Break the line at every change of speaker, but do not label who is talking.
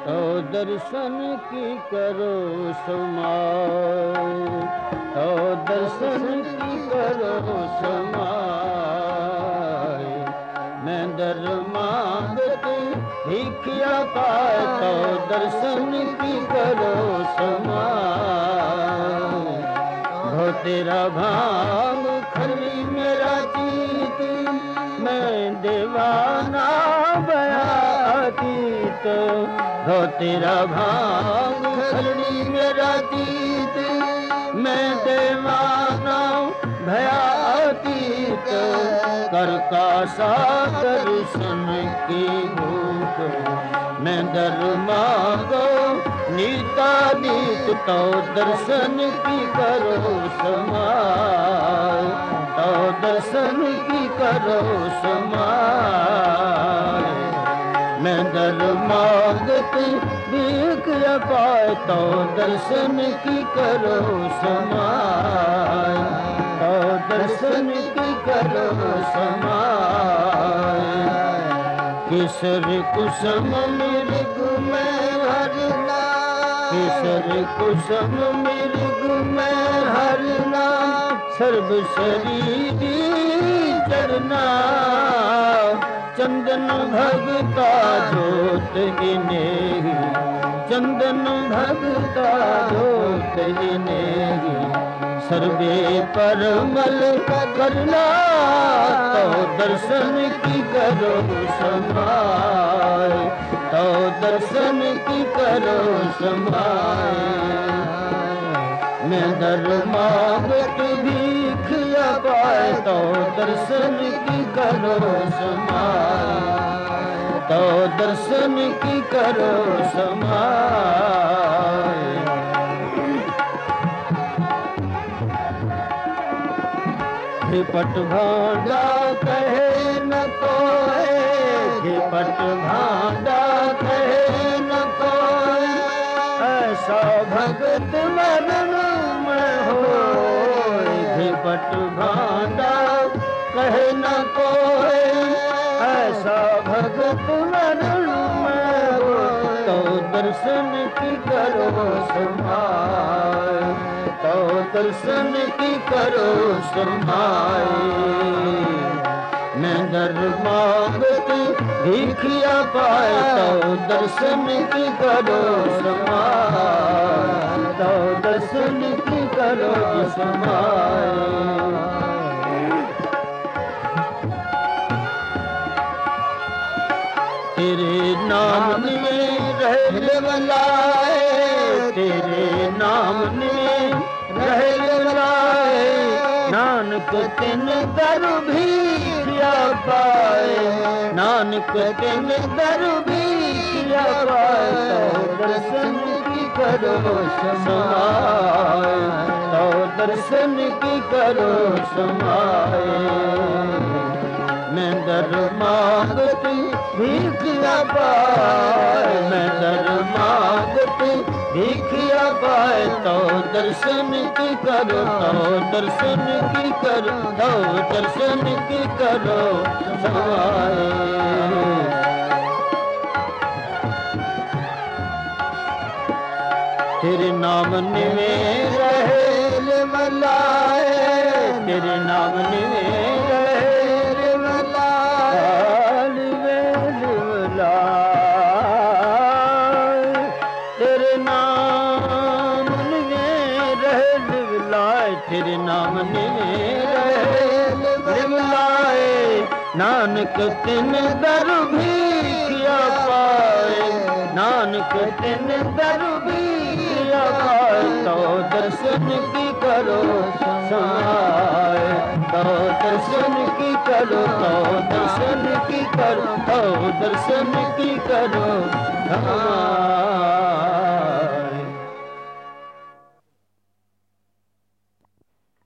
तो दर्शन की करो समाय, तो दर्शन की करो समाय। मैं दर मांगती भिखिया पाए, तो दर्शन की करो समाय। हो तेरा भांग खली मेरा जीत, मैं दीवाना बया अतीत। हो तेरा भांग खली मेरा जीत, मैं दीवाना भया अतीत। कर का सा दर्शन की भूख, मैं दर मांगो नीता नीत। तो दर्शन की करो समाय, तो दर्शन की करो समाय। मैं दर मांगती भीख पाए, तो दर्शन की करो समाय, तो दर्शन की करो समाय। किसर कुसुम मृग में हरना, किसर कुसुम मृग में हरना। सर्व शरीरी चरना, चंदन भगता जोत इनेहि। चंदन भगता जोत इनेहि। सर्वे परमल करना, तो दर्शन की करो समाय, तो दर्शन की करो समाय। मैं दर मांगत भीख पाए, तो दर्शन की करो समाय, तो दर्शन की करो समाय। पट भांडा कहे न कोई, पट भांडा कहे न कोई। ऐसा भगत मरण में होए। पट भांडा कहे न कोई, ऐसा भगत मरण में होए। तो दर्शन की करो समाय, तो दर्शन की करो समाय। मैं दर मांगती भिखिया पाए, तो दर्शन की करो समाय, तो दर्शन की करो समाय। तेरे नाम में रहने वालाए, तेरे नाम में रहने वालाए। नानक तिन दर भिखिया पाए, नानक तिन दर भिखिया पाए। तो दर्शन की करो समाय, तो दर्शन की करो समाय। मैं दर मांगती भिखिया पाए, मैं दर मांगती भिखिया पाए। तो दर्शन की करो, तो दर्शन की करो, तो दर्शन की करो समाय। तेरे नाम निवे रहे मलाए, तेरे नाम निवे रहे मलाए। तेरे नाम निवे रहे लिवलाए, तेरे नाम निवे रहे लिवलाए। नानक तिन दर भिखिया पाए, नानक तिन दर भिखिया पाए। तो दर्शन की करो समाय, तो दर्शन की करो, तो दर्शन की करो, तो दर्शन की करो समाय।